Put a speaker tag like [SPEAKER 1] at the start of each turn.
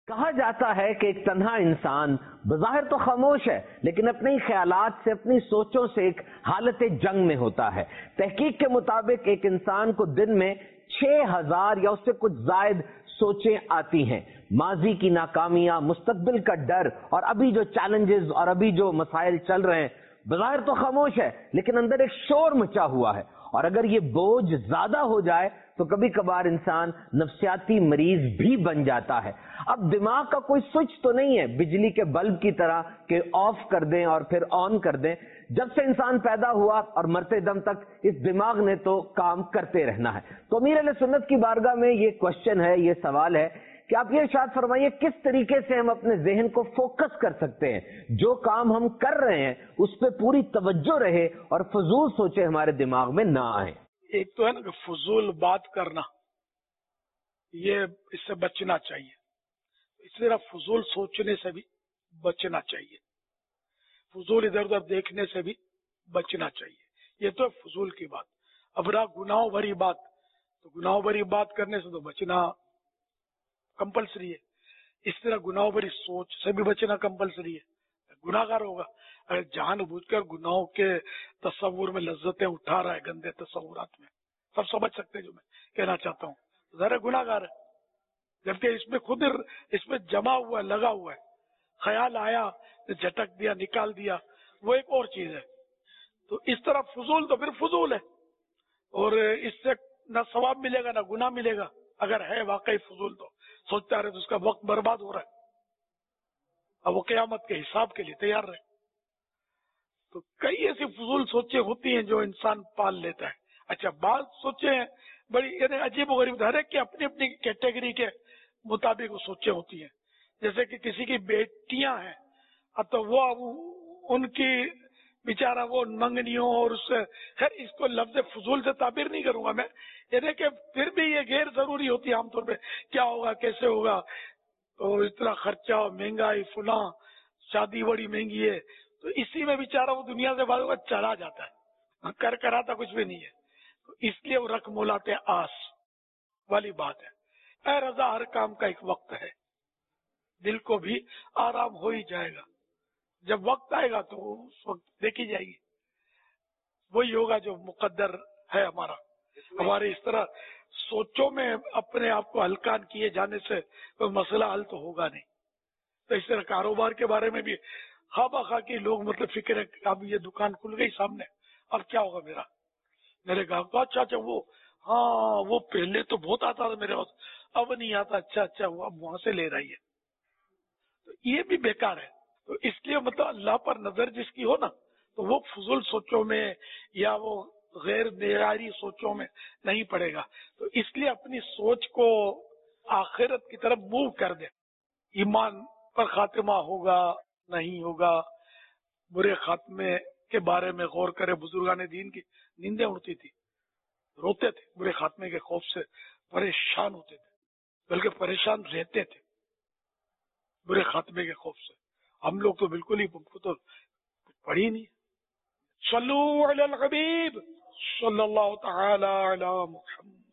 [SPEAKER 1] کہا جاتا ہے کہ ایک تنہا انسان بظاہر تو خاموش ہے لیکن اپنے خیالات سے، اپنی سوچوں سے ایک حالت جنگ میں ہوتا ہے۔ تحقیق کے مطابق ایک انسان کو دن میں 6000 یا اس سے کچھ زائد سوچیں آتی ہیں، ماضی کی ناکامیاں، مستقبل کا ڈر، اور ابھی جو چیلنجز اور ابھی جو مسائل چل رہے ہیں۔ بظاہر تو خاموش ہے لیکن اندر ایک شور مچا ہوا ہے، اور اگر یہ بوجھ زیادہ ہو جائے تو کبھی کبھار انسان نفسیاتی مریض بھی بن جاتا ہے۔ اب دماغ کا کوئی سوئچ تو نہیں ہے بجلی کے بلب کی طرح کہ آف کر دیں اور پھر آن کر دیں۔ جب سے انسان پیدا ہوا اور مرتے دم تک اس دماغ نے تو کام کرتے رہنا ہے۔ تو امیر اہل سنت کی بارگاہ میں یہ کوشچن ہے، یہ سوال ہے کہ آپ یہ ارشاد فرمائیے کس طریقے سے ہم اپنے ذہن کو فوکس کر سکتے ہیں، جو کام ہم کر رہے ہیں اس پہ پوری توجہ رہے اور فضول سوچے ہمارے دماغ میں نہ آئیں۔
[SPEAKER 2] ایک تو ہے نا کہ فضول بات کرنا، یہ اس سے بچنا چاہیے، اس طرح فضول سوچنے سے بھی بچنا چاہیے، فضول ادھر ادھر دیکھنے سے بھی بچنا چاہیے۔ یہ تو ہے فضول کی بات۔ اب رہا گناہوں بھری بات، تو گناہوں بھری بات کرنے سے تو بچنا کمپلسری ہے، اس طرح گناہوں بھری سوچ سے بھی بچنا کمپلسری ہے۔ گناہ گار ہوگا اگر جان بوجھ کر گناہوں کے تصور میں لذتیں اٹھا رہا ہے، گندے تصورات میں، سب سمجھ سکتے جو میں کہنا چاہتا ہوں، ذرا گناہ گار ہے۔ جبکہ اس میں خود اس میں جمع ہوا ہے، لگا ہوا ہے، خیال آیا جھٹک دیا، نکال دیا، وہ ایک اور چیز ہے۔ تو اس طرح فضول تو پھر فضول ہے، اور اس سے نہ ثواب ملے گا نہ گناہ ملے گا۔ اگر ہے واقعی فضول تو سوچتا رہے تو اس کا وقت برباد ہو رہا ہے، اب وہ قیامت کے حساب کے لیے تیار رہے۔ تو کئی ایسی فضول سوچیں ہوتی ہیں جو انسان پال لیتا ہے۔ اچھا، بعض سوچیں بڑی یعنی عجیب و غریب، ہر ایک کی اپنی اپنی کیٹیگری کے مطابق وہ سوچیں ہوتی ہیں۔ جیسے کہ کسی کی بیٹیاں ہیں، اب تو وہ ان کی بیچارہ وہ منگنیوں اور اس سے، خیر اس کو لفظ فضول سے تعبیر نہیں کروں گا میں، یعنی کہ پھر بھی یہ غیر ضروری ہوتی ہے عام طور پہ، کیا ہوگا کیسے ہوگا، تو اتنا خرچہ، مہنگائی، فلاں، شادی بڑی مہنگی ہے، تو اسی میں بیچارہ وہ دنیا سے بعض اوقات چلا جاتا ہے، کر آتا کچھ بھی نہیں ہے، تو اس لیے وہ رقم مولاتے آس والی بات ہے۔ اے رضا، ہر کام کا ایک وقت ہے، دل کو بھی آرام ہو ہی جائے گا، جب وقت آئے گا تو اس وقت دیکھی جائے گی، وہی ہوگا جو مقدر ہے ہمارا۔ ہمارے اس طرح سوچوں میں اپنے آپ کو ہلکان کیے جانے سے کوئی مسئلہ حل تو ہوگا نہیں۔ تو اس طرح کاروبار کے بارے میں بھی خواہ بخواہ کی لوگ مطلب فکر ہے کہ اب یہ دکان کھل گئی سامنے، اب کیا ہوگا میرے گاہک کو، اچھا وہ ہاں وہ پہلے تو بہت آتا تھا میرے پاس، اب نہیں آتا، اچھا وہ اب وہاں سے لے رہی ہے، تو یہ بھی بیکار ہے۔ تو اس لیے مطلب اللہ پر نظر جس کی ہو نا، تو وہ فضول سوچوں میں یا وہ غیر معیاری سوچوں میں نہیں پڑے گا۔ تو اس لیے اپنی سوچ کو آخرت کی طرف موو کر دے، ایمان پر خاتمہ ہوگا نہیں ہوگا، برے خاتمے کے بارے میں غور کرے۔ بزرگان دین کی نیندیں اڑتی تھی، روتے تھے، برے خاتمے کے خوف سے پریشان ہوتے تھے، بلکہ پریشان رہتے تھے برے خاتمے کے خوف سے۔ ہم لوگ تو بالکل ہی تو پڑھی نہیں۔ صلو علی الحبیب صلی اللہ تعالی علی محمد۔